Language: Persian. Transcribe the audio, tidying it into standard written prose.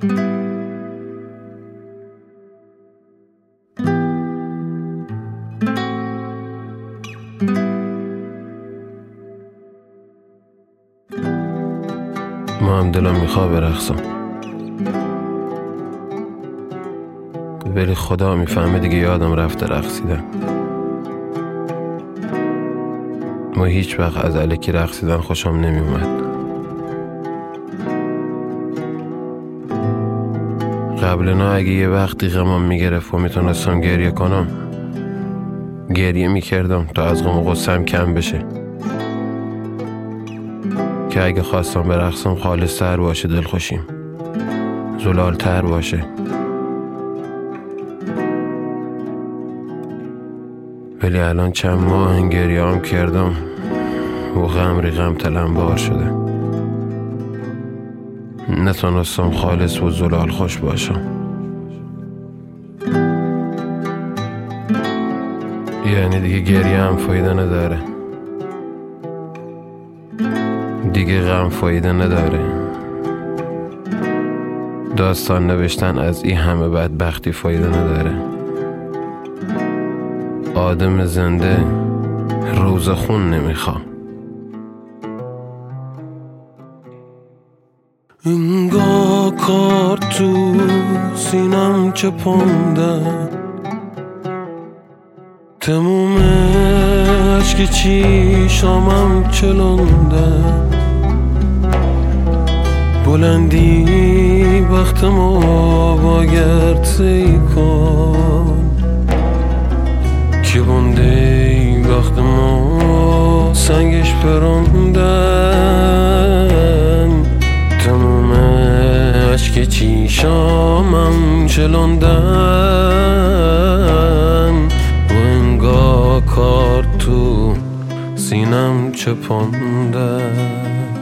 ما هم دلم میخواه برقصم، ولی خدا میفهمه دیگه یادم رفته رقصیدن. ما هیچ وقت از الکی رقصیدن خوشم نمیومد. قبلنا اگه یه وقتی غمم میگرفت و میتونستم گریه کنم، گریه میکردم تا از غم و غصه‌ام کم بشه، که اگه خواستم برقصم خالص تر باشه دلخوشیم، زلال تر باشه. ولی الان چند ماه گریه هم کردم و غم ریغم تلم بار شده، نتونستم خالص و زلال خوش باشم. یعنی دیگه گریه هم فایده نداره، دیگه غم فایده نداره، داستان نوشتن از این همه بدبختی فایده نداره. آدم زنده روز خون نمیخواه. انگار کار تو سینم چپونده، تموم عشق چیشامم چلونده، بلندی وقتمو باید سی کن، که بونده وقتمو سنگش پروندن، تموم عشق چیشامم چلوندن، و انگار کار تو سینم چپونده.